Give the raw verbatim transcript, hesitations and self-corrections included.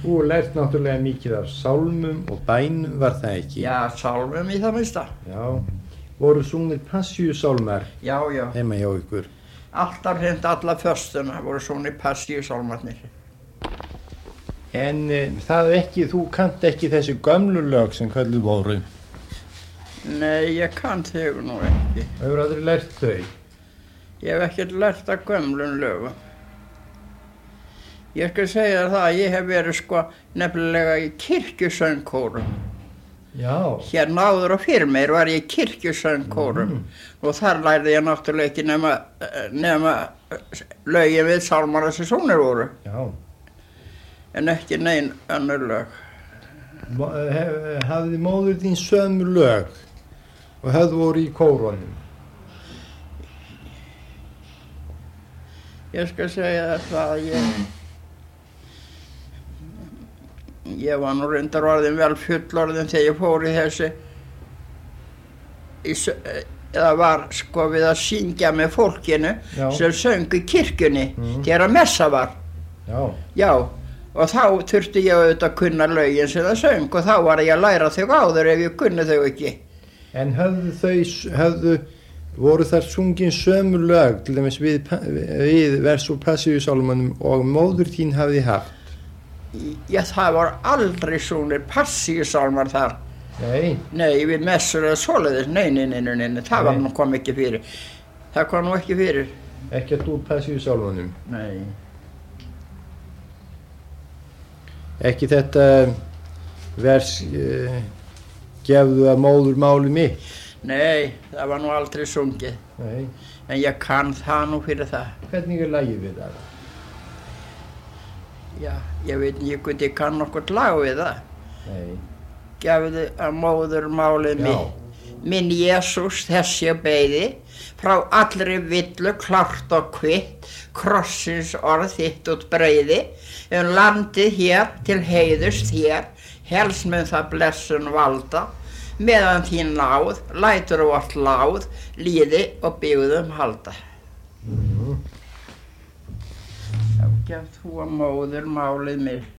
Þú er lært náttúrulega mikið af sálmum og bænum, var það ekki? Já, sálmum í það minnsta. Já. Voru sungir passíusálmar Já, já. heima hjá ykkur? Alltaf hreint alla föstuna voru sungir passíusálmarnir. En e, það ekki, þú kannt ekki þessi gömlu lög sem kölluð voru? Nei, ég kann þau nú ekki. Hefur aldrei lært þau? Ég hef ekkert lært að gömlum lögum. Ég skal segja það að ég hef verið sko nefnilega í kirkjusöngkórum. Já. Hérna áður og fyrir mér var ég í kirkjusöngkórum mm. og þar lærði ég náttúrulega ekki nema, nema lögin við sálmar þessi sónir voru. Já. En ekki nein önnur lög. Hafði móður þín sömu lög og höfðu voru í kórunum? Ég skal segja það að ég ég var nú reyndar orðin vel fullorðin þegar ég fór í þessi í, eða var sko við að syngja með fólkinu Já. Sem söng í kirkjunni mm. þegar að messa var. Já. Já, og þá þurfti ég auðvitað að kunna lögin sem það söng og þá var ég að læra þau áður ef ég kunni þau ekki. En höfðu þau, höfðu, voru þar sungin sömu lög, til dæmis við, við vers og passíusálmunum og móður þín hafði haft? Já, það var aldrei sungir passíusálmar þar. Nei? Nei, við messur eða svoleiðis, nei, nei, nei, nei, nei, það var nú kom ekki fyrir. Það kom nú ekki fyrir. Ekkert úr passíusálmunum? Nei. Ekki þetta vers uh, gefðu að móður máli mitt? Nei, það var nú aldrei sungið. Nei. En ég kann það nú fyrir það. Hvernig er lagið við það? Já, ég veit ekki hvort ég kann nokkuð lag við það. Nei. Gefðu að móður máli mitt. Minn Jesús þessi beiði, frá allri villu klárt og kvitt, krossins orð þitt út breiði, um landið hér til heiðurs þér, helst mun það blessun valda, meðan þín náð, lætur vort láð, líði og byggðum halda. Mm-hmm. Þá gefð þú að móður málið mitt.